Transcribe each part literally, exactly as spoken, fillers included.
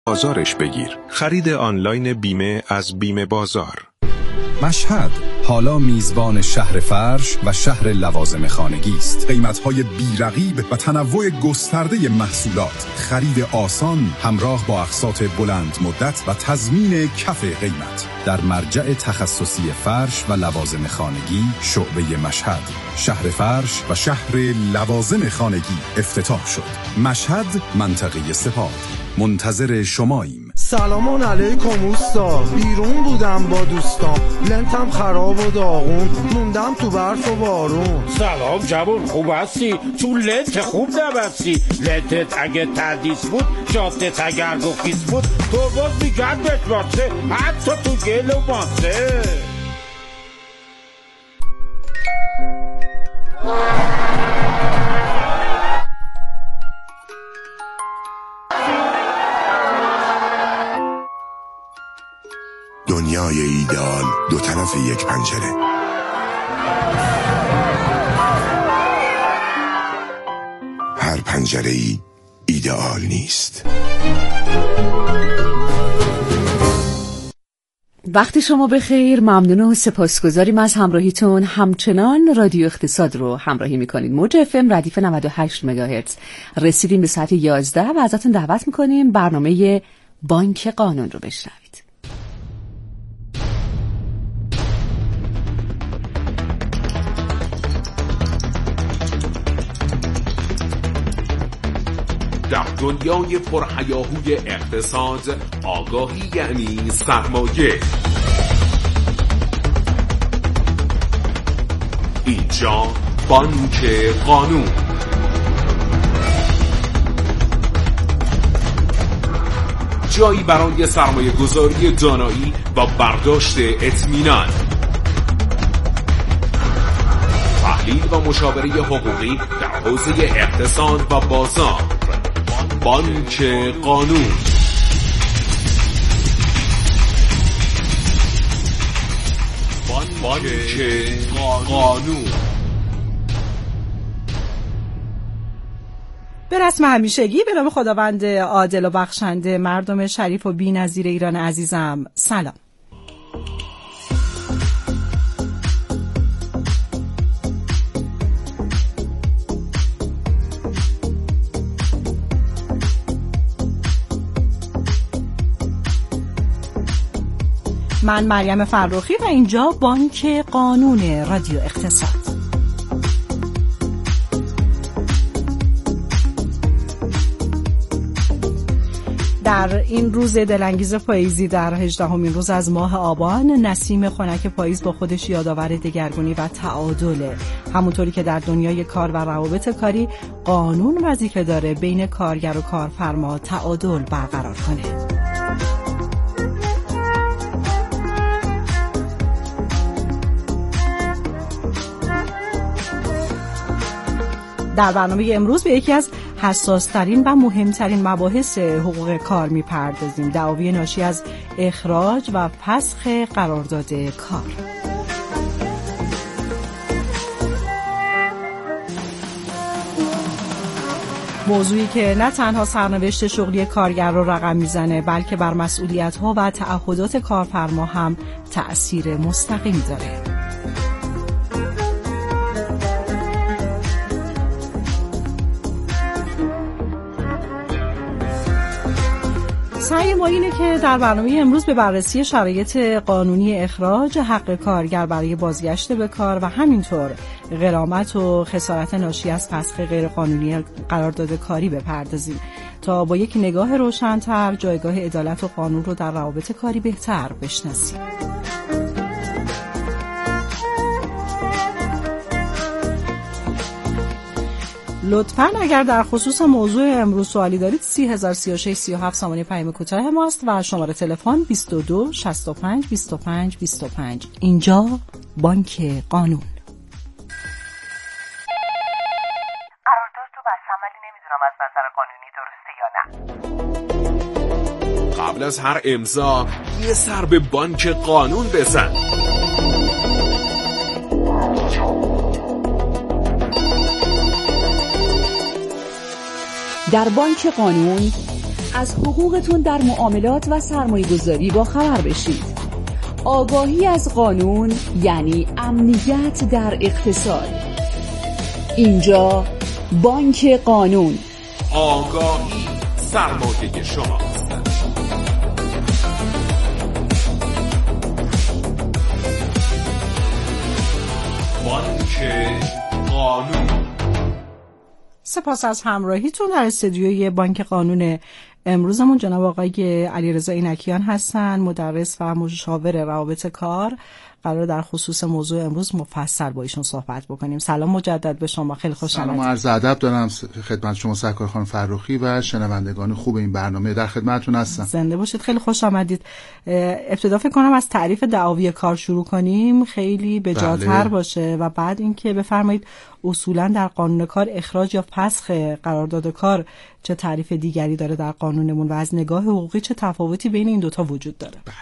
بازارش بگیر. خرید آنلاین بیمه از بیمه بازار. مشهد حالا میزبان شهر فرش و شهر لوازم خانگی است. قیمت‌های بی‌رقیب و تنوع گسترده محصولات، خرید آسان همراه با اقساط بلند مدت و تضمین کف قیمت. در مرجع تخصصی فرش و لوازم خانگی شعبه مشهد، شهر فرش و شهر لوازم خانگی افتتاح شد. مشهد، منطقه سپاه. منتظر شماییم. سلام علیکم اوستا، بیرون بودم با دوستام، لنتم خراب و داغون، موندم تو برف و بارون. سلام جوون، خوب هستی؟ تو لنت خوب نبستی. لنتت اگه تردیس بود، جادت اگر گفیس بود، تو باز میگرد بشماسه، حتی تو گل و ماسه. دنیای ایدئال دو طرف یک پنجره. هر پنجره‌ای ایدئال نیست. وقت شما بخیر، ممنون و سپاسگزاریم از همراهیتون. همچنان رادیو اقتصاد رو همراهی میکنید. موج اف ام ردیف نود و هشت مگاهرتز. رسیدیم به ساعت یازده و ازتون دعوت میکنیم برنامه بانک قانون رو بشنوید. در دنیای پرهیاهوی اقتصاد، آگاهی یعنی سرمایه. اینجا بانک قانون. جایی برای سرمایه گذاری دانایی و برداشت اطمینان، تحلیل و مشاوره حقوقی در حوزه اقتصاد و بازار. بانک قانون. بانک قانون. به رسم همیشگی به نام خداوند عادل و بخشنده، مردم شریف و بی‌نظیر ایران عزیزم، سلام. من مریم فرخی و اینجا بانک قانون رادیو اقتصاد. در این روز دلانگیز پاییزی، در هجدهمین روز از ماه آبان، نسیم خنک پاییز با خودش یادآور دگرگونی و تعادله. همونطوری که در دنیای کار و روابط کاری قانون وظیفه داره بین کارگر و کارفرما تعادل برقرار کنه. در برنامه امروز به یکی از حساس‌ترین و مهمترین مباحث حقوق کار می‌پردازیم. دعاوی ناشی از اخراج و فسخ قرارداد کار. موضوعی که نه تنها سرنوشت شغلی کارگر رو رقم میزنه، بلکه بر مسئولیت‌ها و تعهدات کارفرما هم تأثیر مستقیم داره. سعی ما اینه که در برنامه امروز به بررسی شرایط قانونی اخراج حق کارگر برای بازگشت به کار و همینطور غرامت و خسارت ناشی از فسخ غیرقانونی قرارداد کاری بپردازیم تا با یک نگاه روشن‌تر جایگاه عدالت و قانون رو در روابط کاری بهتر بشناسیم. لطفاً اگر در خصوص موضوع امروز سوالی دارید سی هزار سی و شش سی و هفت سامانه پیام کوتاه ماست و شماره تلفن بیست و دو شصت و پنج بیست و پنج بیست و پنج. اینجا بانک قانون. قرارداد تو بستم ولی نمیدونم از نظر قانونی درسته یا نه. قبل از هر امضا یه سر به بانک قانون بزن. در بانک قانون از حقوقتون در معاملات و سرمایه‌گذاری با خبر بشید. آگاهی از قانون یعنی امنیت در اقتصاد. اینجا بانک قانون. آگاهی سرمایه شماست. بانک قانون. سپاس از همراهیتون. در استودیوی بانک قانون امروزمون جناب آقای علیرضا اینکیان هستن، مدرس و مشاور روابط کار. قرار در خصوص موضوع امروز مفصل با ایشون صحبت بکنیم. سلام مجدد به شما، خیلی خوش آمدید. سلام، عرض ادب دارم خدمت شما سرکار خانم فرخی و شنوندگان خوب این برنامه، در خدمتتون هستم. زنده باشید، خیلی خوش آمدید. ابتدا فکر کنم از تعریف دعاوی کار شروع کنیم، خیلی بجاتر باشه و بعد اینکه بفرمایید اصولا در قانون کار اخراج یا فسخ قرارداد کار چه تعریف دیگری داره در قانونمون و از نگاه حقوقی چه تفاوتی بین این دوتا وجود داره. بله.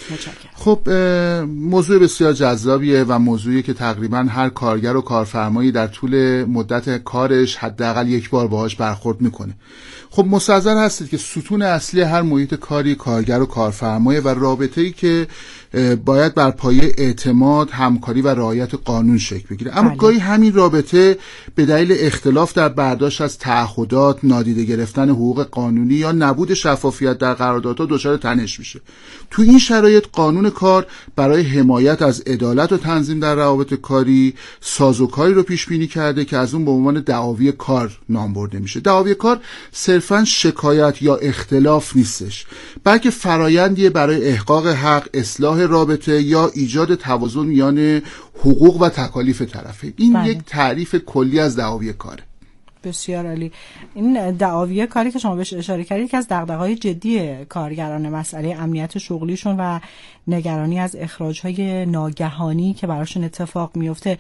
خب موضوع بسیار جذابیه و موضوعی که تقریبا هر کارگر و کارفرمایی در طول مدت کارش حداقل یک بار باهاش برخورد میکنه. خب مستحضر هستید که ستون اصلی هر محیط کاری کارگر و کارفرمایه و رابطه‌ای که باید بر پایه اعتماد، همکاری و رعایت قانون شکل بگیره. اما گاهی همین رابطه به دلیل اختلاف در برداشت از تعهدات، نادیده گرفتن حقوق قانونی یا نبود شفافیت در قراردادها دچار تنش میشه. تو این شرایط قانون کار برای حمایت از عدالت و تنظیم در روابط کاری سازوکاری رو پیش بینی کرده که از اون به عنوان دعاوی کار نام برده میشه. دعاوی کار صرفاً شکایت یا اختلاف نیستش، بلکه فرایندیه برای احقاق حق، اصلاح رابطه یا ایجاد توازن میان حقوق و تکالیف طرفین. این بله. یک تعریف کلی از دعاوی کاره. بسیار عالی. این دعاوی کاری که شما بهش اشاره کردید که از دغدغه‌های جدی کارگران، مسئله امنیت شغلیشون و نگرانی از اخراج‌های ناگهانی که براشون اتفاق میفته.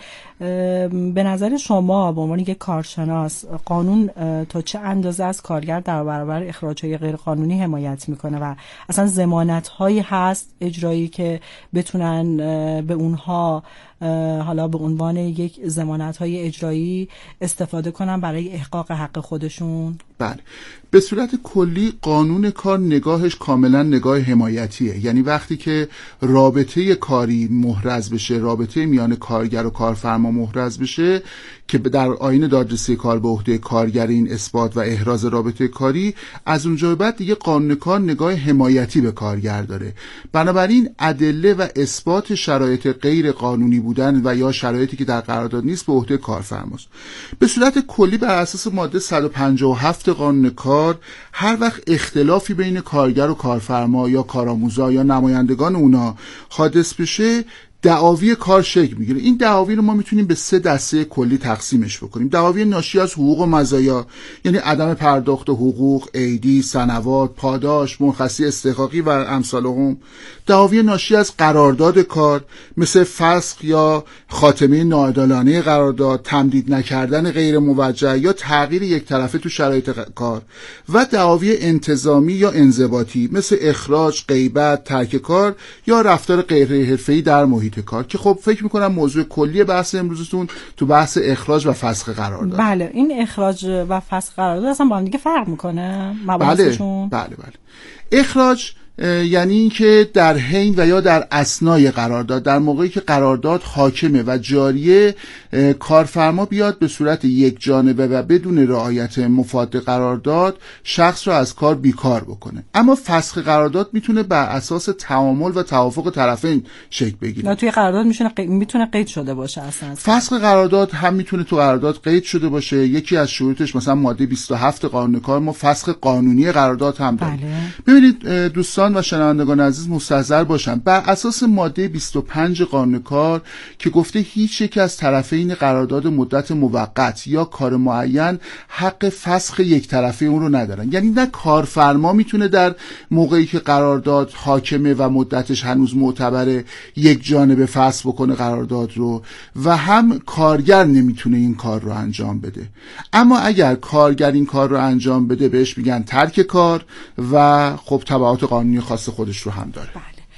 به نظر شما به عنوان یک کارشناس قانون تا چه اندازه از کارگر در برابر اخراج‌های غیرقانونی حمایت میکنه و اصلا ضمانت‌هایی هست اجرایی که بتونن به اونها حالا به عنوان یک ضمانت‌های اجرایی استفاده کنن برای احقاق حق خودشون؟ بله، به صورت کلی قانون کار نگاهش کاملا نگاه حمایتیه. یعنی وقتی که رابطه کاری محرز بشه، رابطه میان کارگر و کارفرما محرز بشه که در آیین دادرسی کار به عهده کارگر این اثبات و احراز رابطه کاری، از اونجا به بعد دیگه قانون کار نگاه حمایتی به کارگر داره. بنابراین ادله و اثبات شرایط غیر قانونی بودن و یا شرایطی که در قرارداد نیست به عهده کارفرماست. به صورت کلی بر اساس ماده صد و پنجاه و هفت قانون کار هر وقت اختلافی بین کارگر و کارفرما یا کارآموزا یا نمایندگان اونا حادث بشه، دعاوی کار شکل میگیره. این دعاوی رو ما میتونیم به سه دسته کلی تقسیمش بکنیم. دعاوی ناشی از حقوق و مزایا، یعنی عدم پرداخت حقوق، عیدی، سنوات، پاداش، مرخصی استحقاقی و امثالهم. دعاوی ناشی از قرارداد کار مثل فسخ یا خاتمه ناعادلانه قرارداد، تمدید نکردن غیر موجه یا تغییر یک طرفه تو شرایط کار. و دعاوی انتظامی یا انضباطی مثل اخراج، غیبت، ترک کار یا رفتار غیر حرفه‌ای در محیط کار، که خب فکر میکنم موضوع کلی بحث امروزتون تو بحث اخراج و فسخ قرارداد. بله، این اخراج و فسخ قرارداد اصلا با هم دیگه فرق میکنه مباحثشون؟ بله بله بله. اخراج یعنی اینکه در حین و یا در اثنای قرارداد، در موقعی که قرارداد حاکمه و جاریه، کارفرما بیاد به صورت یک جانبه و بدون رعایت مفاد قرارداد شخص را از کار بیکار بکنه. اما فسخ قرارداد میتونه بر اساس تعامل و توافق طرفین شکل بگیره. نه توی قرارداد میتونه قید میتونه قید شده باشه اصلا. فسخ قرارداد هم میتونه تو قرارداد قید شده باشه. یکی از شروطش مثلا ماده بیست و هفت قانون کار ما فسخ قانونی قرارداد هم داریم. بله. ببینید دوستان و شنوندگان عزیز مستحضر باشن، بر اساس ماده بیست و پنج قانون کار که گفته هیچ یک از طرفین قرارداد مدت موقت یا کار معین حق فسخ یک طرفه اون رو ندارن. یعنی نه کارفرما میتونه در موقعی که قرارداد حاکمه و مدتش هنوز معتبره یک جانبه فسخ بکنه قرارداد رو، و هم کارگر نمیتونه این کار رو انجام بده. اما اگر کارگر این کار رو انجام بده بهش میگن ترک کار و خب تبعات قانونی خاص خودش رو هم داره. بله.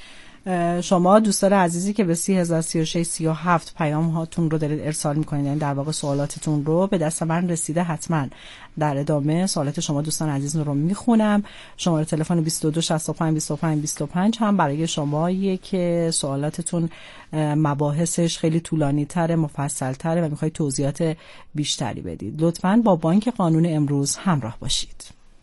شما دوستان عزیزی که به سی هزار و سی و شش سی و هفت پیام هاتون رو دارید ارسال میکنید، یعنی در واقع سوالاتتون رو به دست من رسیده، حتما در ادامه سوالات شما دوستان عزیز رو میخونم. شماره تلفن بیست و دو شصت و پنج بیست و پنج بیست و پنج هم برای شماییه که سوالاتتون مباحثش خیلی طولانی تره، مفصل تره و میخواید توضیحات بیشتری بدید. لطفاً با بانک قانون امروز همراه باشید.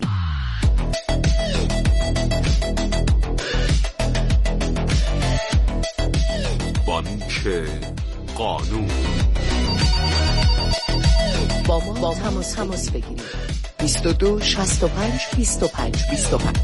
بانک قانون با ما با تماس تماس بگیرید. بیست و دو شصت و پنج بیست و پنج بیست و پنج.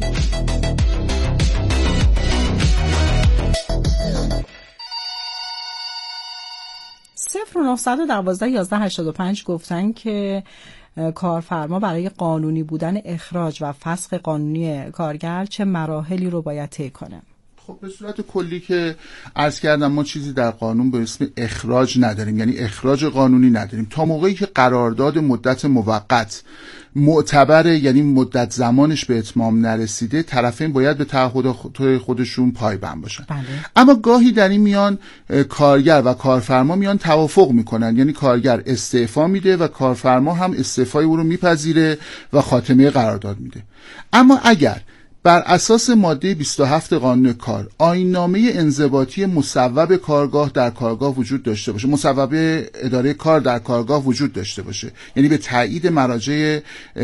صفر و نهصد و دوازده یازده هشتاد و پنج گفتن که کارفرما برای قانونی بودن اخراج و فسخ قانونی کارگر چه مراحلی رو باید طی کنه؟ خب به صورت کلی که عرض کردم ما چیزی در قانون به اسم اخراج نداریم، یعنی اخراج قانونی نداریم تا موقعی که قرارداد مدت موقت معتبره، یعنی مدت زمانش به اتمام نرسیده، طرفین باید به تعهد خودشون پایبند باشن. بله. اما گاهی در این میان کارگر و کارفرما میان توافق میکنن، یعنی کارگر استعفا میده و کارفرما هم استعفای او رو میپذیره و خاتمه قرارداد میده. اما اگر بر اساس ماده بیست و هفت قانون کار آیین‌نامه انضباطی مصوب کارگاه در کارگاه وجود داشته باشه، مصوب اداره کار در کارگاه وجود داشته باشه، یعنی به تایید مراجع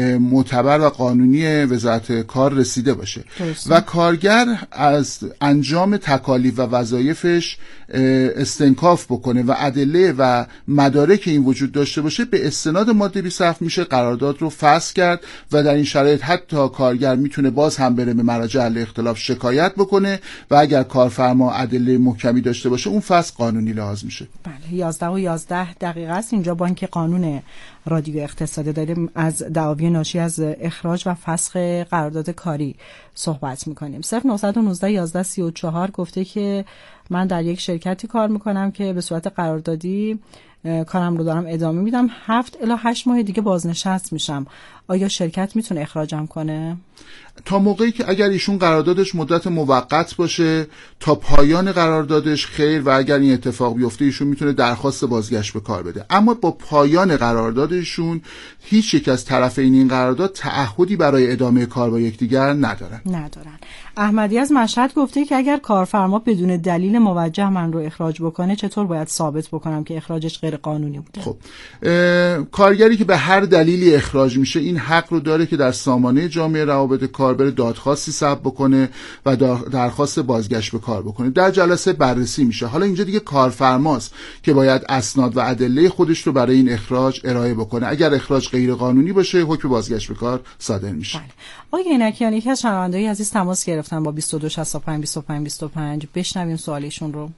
معتبر و قانونی وزارت کار رسیده باشه درسته. و کارگر از انجام تکالیف و وظایفش استنکاف بکنه و ادله و مدارک این وجود داشته باشه، به استناد ماده بیست و هفت میشه قرارداد رو فسخ کرد و در این شرایط حتی کارگر میتونه باز هم بره به مراجع حل اختلاف شکایت بکنه و اگر کارفرما ادله محکمی داشته باشه اون فسخ قانونی لحاظ میشه. بله، یازده و یازده دقیقه است. اینجا بانک قانون رادیو اقتصادی داریم از دعاوی ناشی از اخراج و فسخ قرارداد کاری صحبت میکنیم. صفر نهصد و نوزده یازده سی و چهار گفته که من در یک شرکتی کار میکنم که به صورت قراردادی کارم رو دارم ادامه میدم، هفت الی هشت ماه دیگه بازنشست میشم، آیا شرکت میتونه اخراجم کنه؟ تا موقعی که اگر ایشون قراردادش مدت موقت باشه تا پایان قراردادش خیر، و اگر این اتفاق بیفته ایشون میتونه درخواست بازگشت به کار بده. اما با پایان قراردادشون هیچ یک از طرفین این قرارداد تعهدی برای ادامه کار با یکدیگر ندارن. ندارن. احمدی از مشهد گفته که اگر کارفرما بدون دلیل موجه من رو اخراج بکنه چطور باید ثابت بکنم که اخراجش غیر قانونی بوده؟ خب کارگری که به هر دلیلی اخراج میشه این حق رو داره که در سامانه جامعه روابط کار بره دادخواستی ثبت بکنه و درخواست بازگشت به کار بکنه. در جلسه بررسی میشه. حالا اینجا دیگه کارفرماست که باید اسناد و ادله خودش رو برای این اخراج ارائه بکنه. اگر اخراج غیر قانونی باشه حکم بازگشت به کار صادر میشه. بله. آقای اینکیان، یکی از شنونده‌های عزیز تماس گرفتن با بیست و دو شصت و پنج بیست و پنج بیست و پنج. بشنویم سوالشون رو.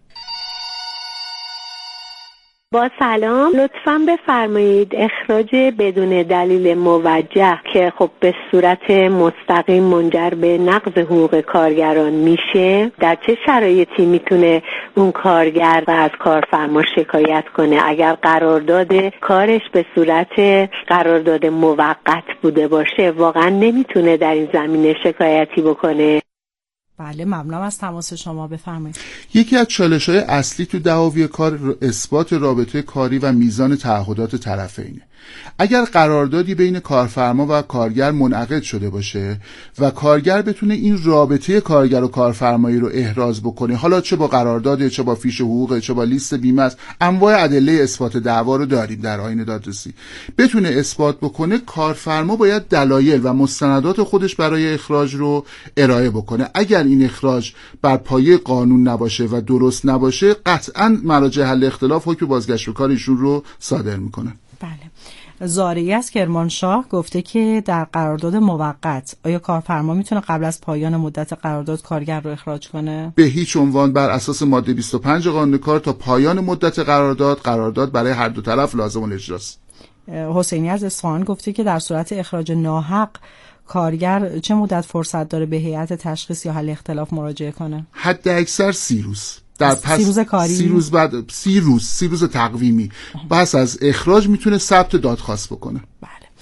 با سلام، لطفاً بفرمایید اخراج بدون دلیل موجه که خب به صورت مستقیم منجر به نقض حقوق کارگران میشه، در چه شرایطی میتونه اون کارگر و از کارفرما شکایت کنه؟ اگر قرارداد کارش به صورت قرارداد موقت بوده باشه واقعا نمیتونه در این زمینه شکایتی بکنه؟ بله، ممنونم از تماس شما. بفرمایید. یکی از چالش‌های اصلی تو دعاوی کار اثبات رابطه کاری و میزان تعهدات طرفینه. اگر قراردادی بین کارفرما و کارگر منعقد شده باشه و کارگر بتونه این رابطه کارگر و کارفرمایی رو احراز بکنه، حالا چه با قرارداد، چه با فیش حقوق، چه با لیست بیمه است، انواع ادله اثبات دعوا رو داریم در آیین دادرسی، بتونه اثبات بکنه، کارفرما باید دلایل و مستندات خودش برای اخراج رو ارائه بکنه. اگر این اخراج بر پایه قانون نباشه و درست نباشه، قطعاً مراجع حل اختلاف حکم بازگشت به کار ایشون رو صادر میکنه. بله. زارعی از کرمانشاه گفته که در قرارداد موقت آیا کارفرما میتونه قبل از پایان مدت قرارداد کارگر رو اخراج کنه؟ به هیچ عنوان. بر اساس ماده بیست و پنج قانون کار تا پایان مدت قرارداد، قرارداد برای هر دو طرف لازم الاجراست. حسینی از اصفهان گفته که در صورت اخراج ناحق کارگر چه مدت فرصت داره به هیئت تشخیص یا حل اخلاف مراجعه کنه؟ حد اکثر سی روز. در پس سی روز کاری؟ سی روز بعد سی روز سی روز تقویمی. پس از اخراج میتونه ثبت دادخواست بکنه. بله.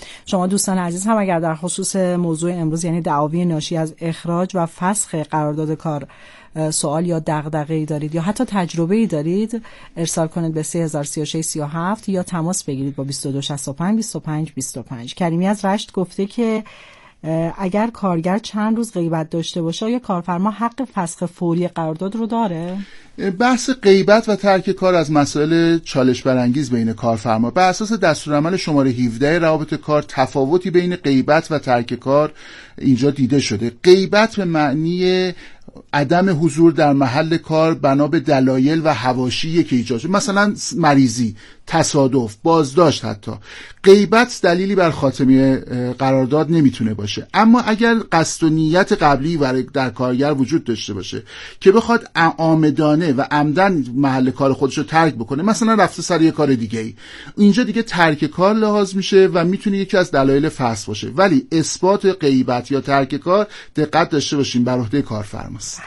شما دوستان عزیز هم اگر در خصوص موضوع امروز یعنی دعاوی ناشی از اخراج و فسخ قرارداد کار سوال یا دغدغه‌ای دارید یا حتی تجربه‌ای دارید، ارسال کنید به سه هزار و سی و شش سی و هفت یا تماس بگیرید با بیست و دو شصت و پنج بیست و پنج بیست و پنج. کریمی از رشت گفته که اگر کارگر چند روز غیبت داشته باشه یا کارفرما حق فسخ فوری قرارداد رو داره؟ بحث غیبت و ترک کار از مسائل چالش برانگیز بین کارفرما. بر اساس دستورالعمل شماره هفده روابط کار تفاوتی بین غیبت و ترک کار اینجا دیده شده. غیبت به معنی عدم حضور در محل کار بنا به دلایل و حواشی که ایجاد شده، مثلا مریضی، تصادف، بازداشت. حتی غیبت دلیلی بر خاتمه قرارداد نمیتونه باشه. اما اگر قصد و نیت قبلی در کارگر وجود داشته باشه که بخواد عامدانه و عمدن محل کار خودش رو ترک بکنه، مثلا رفته سر یه کار دیگه ای، اینجا دیگه ترک کار لحاظ میشه و میتونه یکی از دلایل فسخ باشه. ولی اثبات غیبت یا ترک کار دقت داشته باشین بر عهده کارفرماست.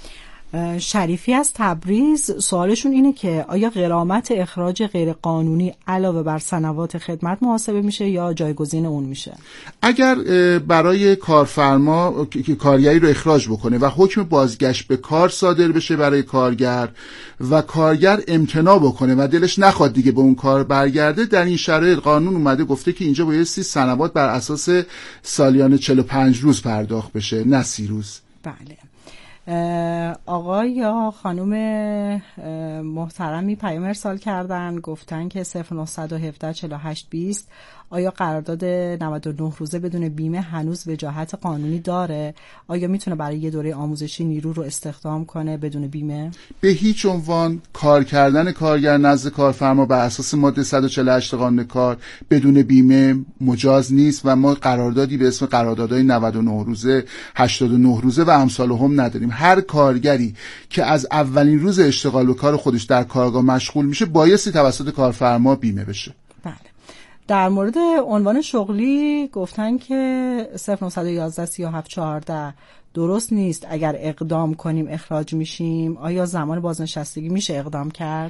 شریفی از تبریز سوالشون اینه که آیا غرامت اخراج غیرقانونی علاوه بر سنوات خدمت محاسبه میشه یا جایگزین اون میشه؟ اگر برای کارفرما که کارگری رو اخراج بکنه و حکم بازگشت به کار صادر بشه برای کارگر و کارگر امتناع بکنه و دلش نخواد دیگه به اون کار برگرده، در این شرایط قانون اومده گفته که اینجا بایستی سنوات بر اساس سالیانه چهل و پنج روز پرداخت بشه، نه سی روز. بله. آقا یا خانم محترمی پیام ارسال کردن، گفتن که صفر نه یک هفت چهل و هشت بیست آیا قرارداد نود و نه روزه بدون بیمه هنوز وجاهت قانونی داره؟ آیا میتونه برای یه دوره آموزشی نیرو رو استخدام کنه بدون بیمه؟ به هیچ عنوان کار کردن کارگر نزد کارفرما بر اساس ماده صد و چهل و هشت قانون کار بدون بیمه مجاز نیست و ما قراردادی به اسم قراردادهای نود و نه روزه، هشتاد و نه روزه و امثال هم نداریم. هر کارگری که از اولین روز اشتغال به کار خودش در کارگاه مشغول میشه بایستی توسط کارفرما بیمه بشه. بله. در مورد عنوان شغلی گفتن که صفر نه یک یک سی و هفت چهارده درست نیست اگر اقدام کنیم اخراج میشیم. آیا زمان بازنشستگی میشه اقدام کرد؟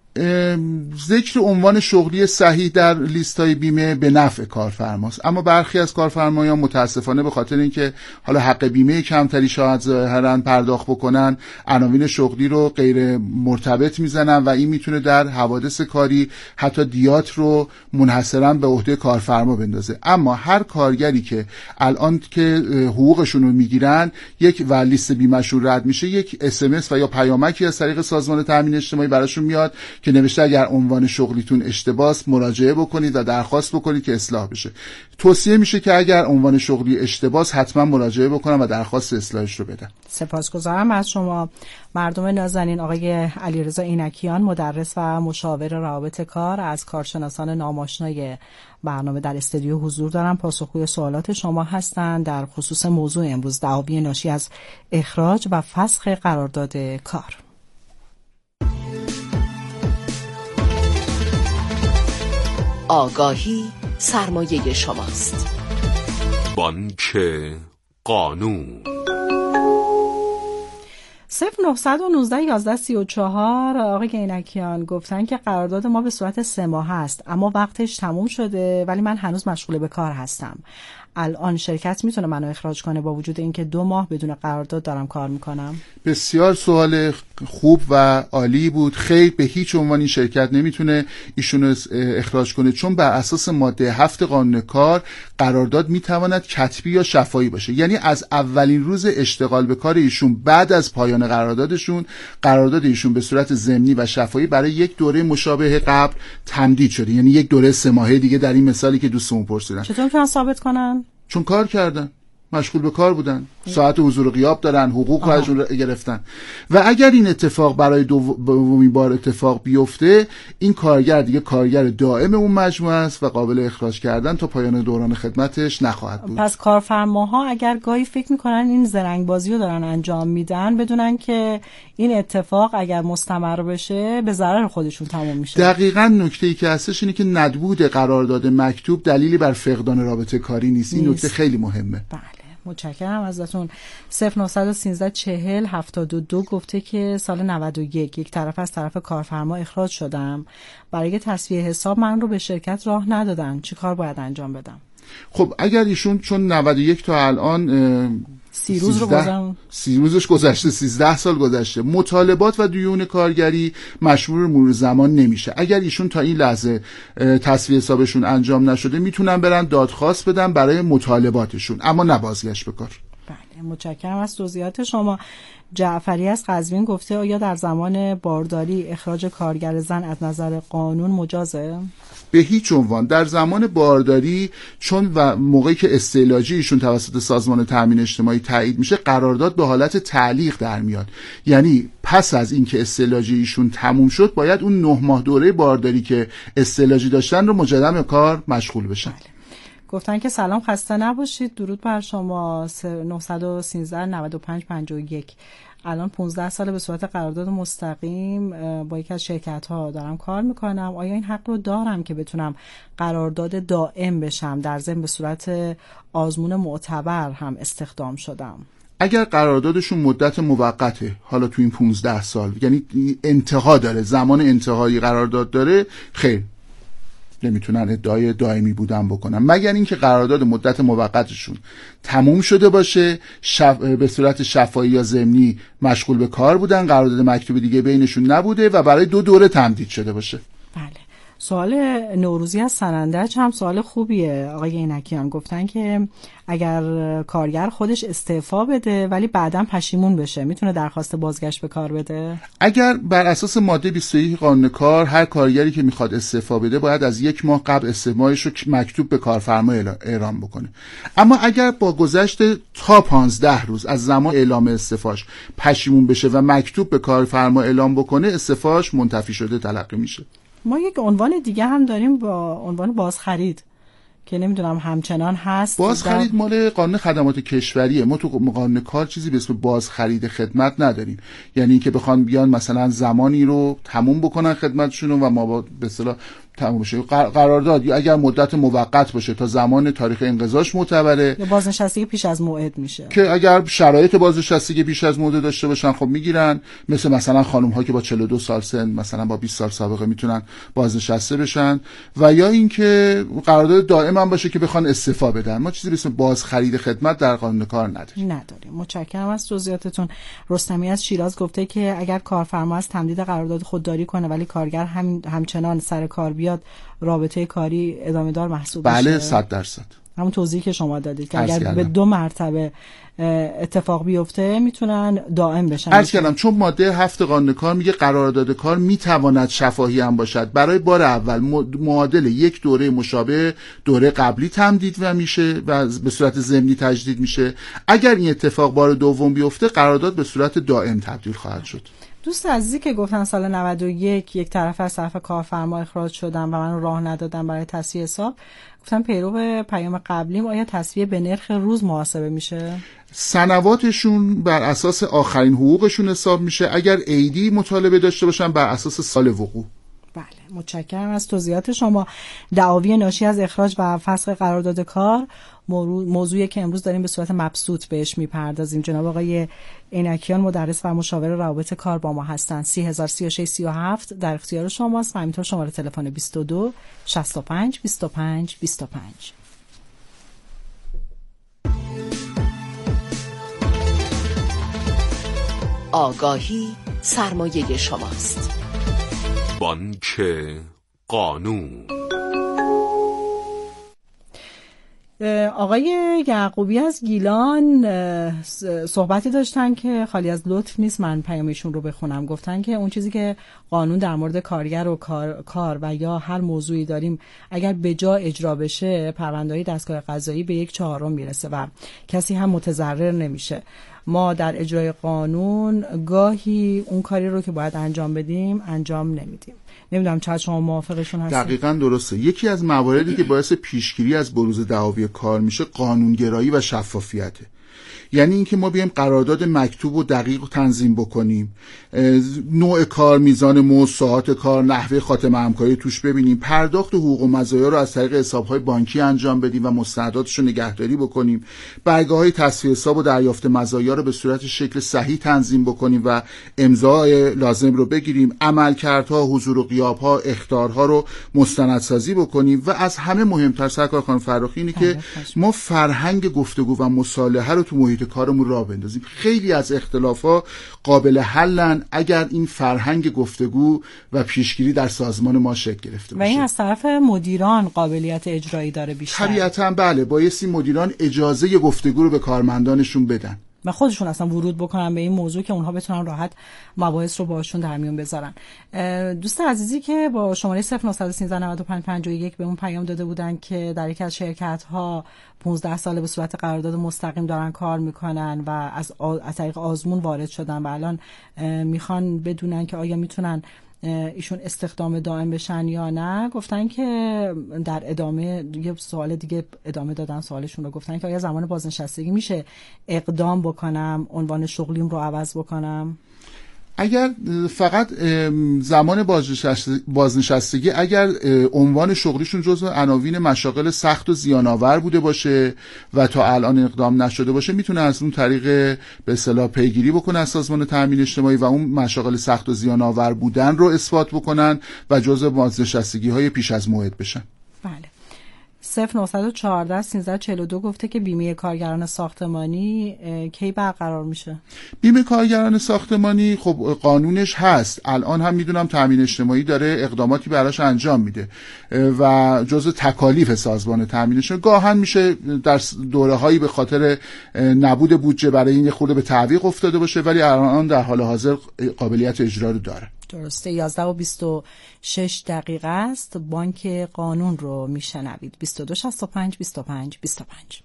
ذکر عنوان شغلی صحیح در لیست‌های بیمه به نفع کارفرماست، اما برخی از کارفرمایان متاسفانه به خاطر اینکه حالا حق بیمه کمتری شاید ظاهراً پرداخت بکنن عناوین شغلی رو غیر مرتبط میزنن و این میتونه در حوادث کاری حتی دیات رو منحصراً به عهده کارفرما بندازه. اما هر کارگری که الان که حقوقشون رو میگیرن یک و لیست بیمه‌شون رد میشه، یک اس ام اس و یا پیامکی از طریق سازمان تامین اجتماعی براشون میاد که نوشته اگر عنوان شغلیتون اشتباهه مراجعه بکنید و درخواست بکنید که اصلاح بشه. توصیه میشه که اگر عنوان شغلی اشتباهه حتما مراجعه بکنن و درخواست اصلاحش رو بدن. سپاسگزارم از شما. مردم نازنین، آقای علیرضا اینکیان مدرس و مشاور روابط کار از کارشناسان ناماشنای برنامه در استودیو حضور دارن، پاسخگوی سوالات شما هستند در خصوص موضوع امروز دعاوی ناشی از اخراج و فسخ قرارداد کار. آگاهی سرمایه شماست. بانک قانون صفر نه یک نه یازده سی و چهار آقای اینکیان گفتن که قرارداد ما به صورت سه ماه هست اما وقتش تموم شده ولی من هنوز مشغول به کار هستم. الان شرکت میتونه منو اخراج کنه با وجود اینکه دو ماه بدون قرارداد دارم کار میکنم؟ بسیار سوال خوب و عالی بود. خیر، به هیچ عنوان این شرکت نمیتونه ایشونو اخراج کنه، چون بر اساس ماده هفت قانون کار قرارداد میتواند کتبی یا شفاهی باشه. یعنی از اولین روز اشتغال به کار ایشون بعد از پایان قراردادشون، قرارداد ایشون به صورت ضمنی و شفاهی برای یک دوره مشابه قبل تمدید شده، یعنی یک دوره سه ماهه دیگه در این مثالی که دوستمون پرسیدن. چطور میتونن ثابت کنن؟ چون کار کردن، مشغول به کار بودن، ساعت حضور و غیاب دارن، حقوق ازشون گرفتن. و اگر این اتفاق برای دومین بار اتفاق بیفته، این کارگر دیگه کارگر دائم اون مجموعه است و قابل اخراج کردن تا پایان دوران خدمتش نخواهد بود. پس کارفرماها اگر گاهی فکر میکنن این زرنگ بازی رو دارن انجام میدن، بدونن که این اتفاق اگر مستمر بشه به ضرر خودشون تمام میشه. دقیقاً نکته‌ای که هستش اینه که نبود قرارداد مکتوب دلیلی بر فقدان رابطه کاری نیست. این نکته خیلی مهمه. بله، متشکرم ازتون. صفر نه یک سه چهل هفتاد و دو گفته که سال نود و یک یک طرف از طرف کارفرما اخراج شدم. برای تسویه حساب من رو به شرکت راه ندادن. چی کار باید انجام بدم؟ خب اگر ایشون چون نود و یک تا الان سی روز رو گذشته، سی روزش گذشته، سیزده سال گذشته، مطالبات و دیون کارگری مشمول مرور زمان نمیشه. اگر ایشون تا این لحظه تسویه حسابشون انجام نشده میتونن برن دادخواست بدن برای مطالباتشون، اما نه بازگشت به کار. بله، متشکرم از توضیحات شما. جعفری از قزوین گفته آیا در زمان بارداری اخراج کارگر زن از نظر قانون مجازه؟ به هیچ عنوان. در زمان بارداری چون و موقعی که استعلاجی ایشون توسط سازمان تامین اجتماعی تایید میشه، قرارداد به حالت تعلیق در میاد. یعنی پس از اینکه استعلاجی ایشون تموم شد باید اون نه ماه دوره بارداری که استعلاجی داشتن رو مجدد به کار مشغول بشن. بله. گفتن که سلام، خسته نباشید، درود بر شما. نه یک سه نه پنج پنج یک. الان پانزده سال به صورت قرارداد مستقیم با یکی از شرکت‌ها دارم کار میکنم. آیا این حق رو دارم که بتونم قرارداد دائم بشم، در ضمن به صورت آزمون معتبر هم استخدام شدم؟ اگر قراردادشون مدت موقته، حالا تو این پانزده سال، یعنی انتها داره، زمان انتهایی قرارداد داره، خیر، نمیتونن ادعای دائمی بودن بکنن، مگر اینکه قرارداد مدت موقتشون تموم شده باشه، شف... به صورت شفاهی یا ضمنی مشغول به کار بودن، قرارداد مکتوب دیگه بینشون نبوده و برای دو دوره تمدید شده باشه. بله. سوال نوروزی از سنندج هم سوال خوبیه. آقای اینکیان گفتن که اگر کارگر خودش استعفا بده ولی بعداً پشیمون بشه، میتونه درخواست بازگشت به کار بده؟ اگر بر اساس ماده بیست و یک قانون کار، هر کارگری که میخواد استعفا بده باید از یک ماه قبل استعفایش رو مکتوب به کارفرما اعلام بکنه. اما اگر با گذشت تا پانزده روز از زمان اعلام استعفاش پشیمون بشه و مکتوب به کارفرما اعلام بکنه، استعفاش منتفی شده تلقی میشه. ما یک عنوان دیگه هم داریم با عنوان بازخرید که نمیدونم همچنان هست. بازخرید مال قانون خدمات کشوریه. ما تو قانون کار چیزی به اسم بازخرید خدمت نداریم. یعنی اینکه بخوان بیان مثلا زمانی رو تموم بکنن خدمتشون و ما با به اصطلاح تموم بشه. قرارداد یا اگر مدت موقت باشه تا زمان تاریخ انقضاش معتبره، یا بازنشستگی پیش از موعد میشه که اگر شرایط بازنشستگی پیش از موعد داشته باشن خب میگیرن. مثل مثلا خانم ها که با چهل و دو سال سن، مثلا با بیست سال سابقه میتونن بازنشسته بشن. و یا اینکه قرارداد دائم هم باشه که بخوان استعفا بدن. ما چیزی به اسم بازخرید خدمت در قانون کار نداریم. نداریم. متشکرم از توضیحاتتون. رستمی از شیراز گفته که اگر کارفرما از تمدید قرارداد خودداری کنه ولی کارگر هم همچنان سر کار بیاد، رابطه کاری ادامه دار محسوب میشه؟ بله، صد درصد. همون توضیحی که شما دادید که اگر به دو مرتبه اتفاق بیفته میتونن دائم بشن. عرض کردم چون ماده هفت قانون کار میگه قرارداد کار میتواند شفاهی هم باشد. برای بار اول معادل یک دوره مشابه دوره قبلی تمدید و میشه و به صورت ضمنی تجدید میشه. اگر این اتفاق بار دوم بیفته، قرارداد به صورت دائم تبدیل خواهد شد. دوست عزیزی که گفتن سال نود و یک یک طرف از طرف کارفرما اخراج شدن و من راه ندادن برای تسویه حساب، گفتن پیرو پیام قبلیم، آیا تسویه به نرخ روز محاسبه میشه؟ سنواتشون بر اساس آخرین حقوقشون حساب میشه. اگر عیدی مطالبه داشته باشن بر اساس سال وقوع. بله، متشکرم از توضیحات شما. دعاوی ناشی از اخراج و فسخ قرارداد کار موضوعی که امروز داریم به صورت مبسوط بهش میپردازیم. جناب آقای اینکیان مدرس و مشاور روابط کار با ما هستند. سی هزار سی و شش سی و هفت در اختیار شماست و همینطور شماره تلفن بیست و دو شصت و پنج بیست و پنج بیست و پنج. آگاهی سرمایه شماست. بانک قانون. آقای یعقوبی از گیلان صحبتی داشتن که خالی از لطف نیست من پیامشون رو بخونم. گفتن که اون چیزی که قانون در مورد کارگر و کار, کار و یا هر موضوعی داریم اگر به جا اجرا بشه، پرونده‌های دستگاه قضایی به یک چهارم میرسه و کسی هم متضرر نمیشه. ما در اجرای قانون گاهی اون کاری رو که باید انجام بدیم انجام نمیدیم. نمیدونم چقدر شما موافقشون هستید؟ دقیقاً درسته. یکی از مواردی که باعث پیشگیری از بروز دعاوی کار میشه قانونگرایی و شفافیته. یعنی اینکه ما بیایم قرارداد مکتوب و دقیق تنظیم بکنیم، نوع کار، میزان مزد، ساعات کار، نحوه خاتمه همکاری توش ببینیم، پرداخت حقوق و مزایا رو از طریق حساب‌های بانکی انجام بدیم و مستنداتش رو نگهداری بکنیم، برگه‌های تصفیه حساب و دریافت مزایا رو به صورت شکل صحیح تنظیم بکنیم و امضای لازم رو بگیریم، عملکردها، حضور و غیاب‌ها، اخطارها رو مستندسازی بکنیم و از همه مهمتر سرکار خانم فرخی اینه که ما فرهنگ گفتگو و مصالحه رو تو محیط کارمون راه بندازیم. خیلی از اختلافات قابل حلن اگر این فرهنگ گفتگو و پیشگیری در سازمان ما شکل گرفته باشه. و این از طرف مدیران قابلیت اجرایی داره بیشتر. طبیعتاً بله، بایستی مدیران اجازه گفتگو رو به کارمندانشون بدن و خودشون اصلا ورود بکنن به این موضوع که اونها بتونن راحت مباحث رو باشون در میون بذارن. دوست عزیزی که با شماره صفر نه یک سه نه پنج پنج یک به اون پیام داده بودن که در یک از شرکت‌ها پانزده ساله به صورت قرارداد مستقیم دارن کار میکنن و از از طریق آزمون وارد شدن و الان میخوان بدونن که آیا میتونن ایشون استخدام دائم بشن یا نه. گفتن که در ادامه یه سوال دیگه ادامه دادن سوالشون رو، گفتن که آیا زمان بازنشستگی میشه اقدام بکنم عنوان شغلیم رو عوض بکنم؟ اگر فقط زمان بازنشستگی اگر عنوان شغلیشون جزو عناوین مشاغل سخت و زیان‌آور بوده باشه و تا الان اقدام نشده باشه، میتونه از اون طریق به اصطلاح پیگیری بکنه از سازمان تامین اجتماعی و اون مشاغل سخت و زیان‌آور بودن رو اثبات بکنن و جزو بازنشستگی‌های پیش از موعد بشن. بله. صفر نه یک چهار سیزده چهل و دو گفته که بیمه کارگران ساختمانی کی برقرار میشه؟ بیمه کارگران ساختمانی خب قانونش هست، الان هم میدونم تامین اجتماعی داره اقداماتی براش انجام میده و جزء تکالیف سازمان تامین اجتماعی. گاهن میشه در دوره‌هایی به خاطر نبود بودجه برای این خورده به تعویق افتاده باشه، ولی الان در حال حاضر قابلیت اجرا رو داره. درسته. یازده و بیست و شش دقیقه است. بانک قانون رو میشنوید. بیست و دو شصت و پنج بیست و پنج بیست و پنج.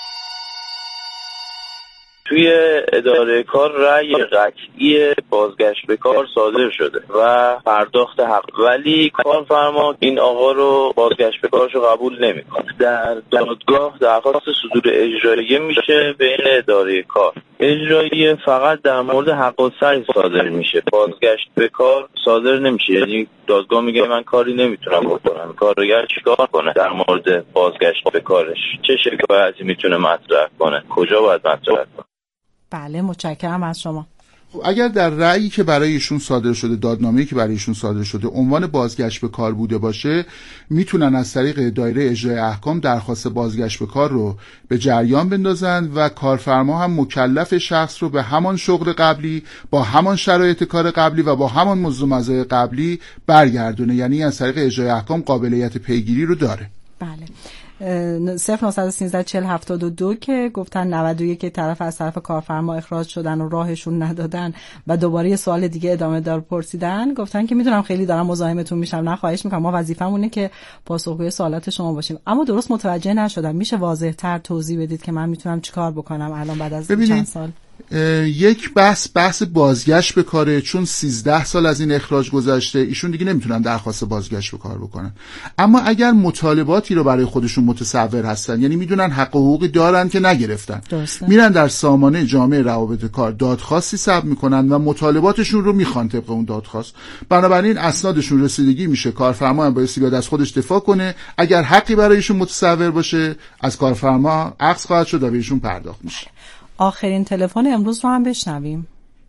توی اداره کار رأی قطعی بازگشت به کار صادر شده و پرداخت حق، ولی کارفرما این آقا رو بازگشت به کارش رو قبول نمیکنه. در دادگاه درخواست صدور اجراییه میشه به این اداره کار. اجراییه فقط در مورد حق و سعی صادر میشه، بازگشت به کار صادر نمیشه. یعنی دادگاه میگه من کاری نمیتونم بکنم، کارگر چیکار کنه در مورد بازگشت به کارش؟ چه شکایتی میتونه مطرح کنه؟ کجا باید مطرح کنه؟ بله، متشکرم از شما. اگر در رأیی که برای ایشون صادر شده، دادنامه‌ای که برای ایشون صادر شده، عنوان بازگشت به کار بوده باشه، میتونن از طریق دایره اجرای احکام درخواست بازگشت به کار رو به جریان بندازن و کارفرما هم مکلف شخص رو به همان شغل قبلی با همان شرایط کار قبلی و با همان مزد و مزایای قبلی برگردونه. یعنی از طریق اجرای احکام قابلیت پیگیری رو داره. بله. صفر نه یک سه چهل هفتاد و دو که گفتن نود و یک که طرف از طرف کارفرما اخراج شدن و راهشون ندادن و دوباره یه سوال دیگه ادامه دار پرسیدن. گفتن که میدونم خیلی دارم مزاحمتون میشم، نه خواهش میکنم، ما وظیفمونه که پاسخگوی سوالات شما باشیم، اما درست متوجه نشدم. میشه واضح تر توضیح بدید که من میتونم چیکار بکنم الان بعد از چند سال؟ یک بحث بحث بازگشت به کاره، چون سیزده سال از این اخراج گذشته، ایشون دیگه نمیتونن درخواست بازگشت به کار بکنن. اما اگر مطالباتی رو برای خودشون متصور هستن، یعنی میدونن حق و حقوقی دارن که نگرفتن، درسته. میرن در سامانه جامعه روابط کار دادخواستی ثبت میکنن و مطالباتشون رو میخوان طبق اون دادخواست. بنابراین اسنادشون رسیدگی میشه، کارفرما هم بایستی بیاد از خودش دفاع کنه. اگر حقی برایشون متصور باشه، از کارفرما اخذ خواهد شد و بهشون پرداخت میشه. آخرین تلفن امروز رو هم بشنویم.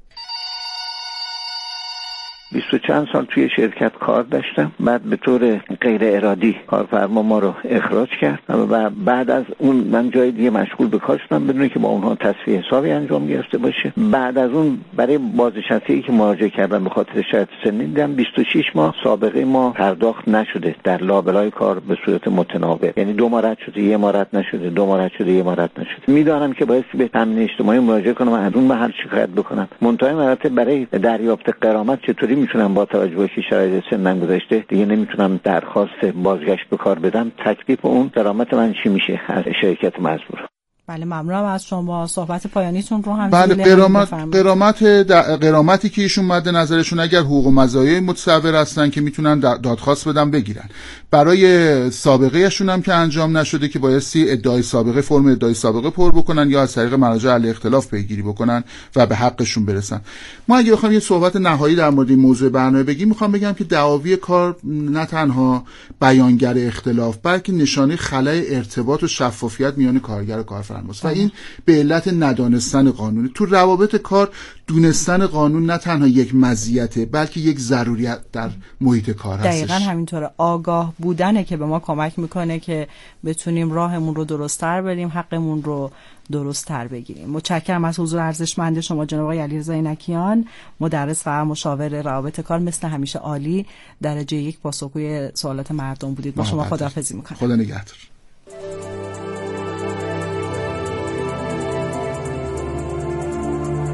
بیست و چند سال توی شرکت کار داشتم، بعد به طور غیر ارادی کارفرما ما رو اخراج کرد و بعد از اون من جای دیگه مشغول به کار شدم بدون که با اونها تصفیه حسابی انجام گرفته باشه. بعد از اون برای بازنشستگی که مراجعه کردم به خاطر شرایط سنی دیدم بیست و شش ماه سابقه ما پرداخت نشده در لابلای کار به صورت متناوب، یعنی دو ماه رد شده، یه ماه رد نشده، دو ماه رد شده، یه ماه رد نشده. میدونم که باید به تامین اجتماعی مراجعه کنم و از اون به هر شکایت بکنم. منتهای مراتب برای دریافت غرامت چطوری میتونم با توجه به که شرایط سنم گذشته دیگه نمیتونم درخواست بازگشت به کار بدم؟ تکلیف اون غرامت من چی میشه از شرکت مزبور؟ بله ممنونم از شما. صحبت پایانیتون رو هم بله قرامت قرامت قرامتی که ایشون مد نظرشون اگر حقوق و مزایای متصور هستن که میتونن دادخواست بدن بگیرن. برای سابقه اشون هم که انجام نشده که بایستی ادعای سابقه فرم ادعای سابقه پر بکنن یا از طریق مراجع حل اختلاف پیگیری بکنن و به حقشون برسن. ما اگه بخوام یه صحبت نهایی در مورد این موضوع برنامه بگیم، میخوام بگم که دعاوی کار نه تنها بیانگر اختلاف بلکه نشانه خلای ارتباط و شفافیت میان کارگر و کارفرماست و این به علت ندانستن قانون. تو روابط کار دونستن قانون نه تنها یک مزیته بلکه یک ضروریت در محیط کار هستش. دقیقاً همینطوره. آگاه بودنه که به ما کمک میکنه که بتونیم راهمون رو درست‌تر بریم، حقمون رو درست‌تر بگیریم. متشکرم از حضور ارزشمند شما جناب آقای علیرضا عینکیان، مدرس و مشاور روابط کار. مثل همیشه عالی، درجه یک پاسخگوی سوالات مردم بودید. با شما خداحافظی میکنم. خدا نگهدار.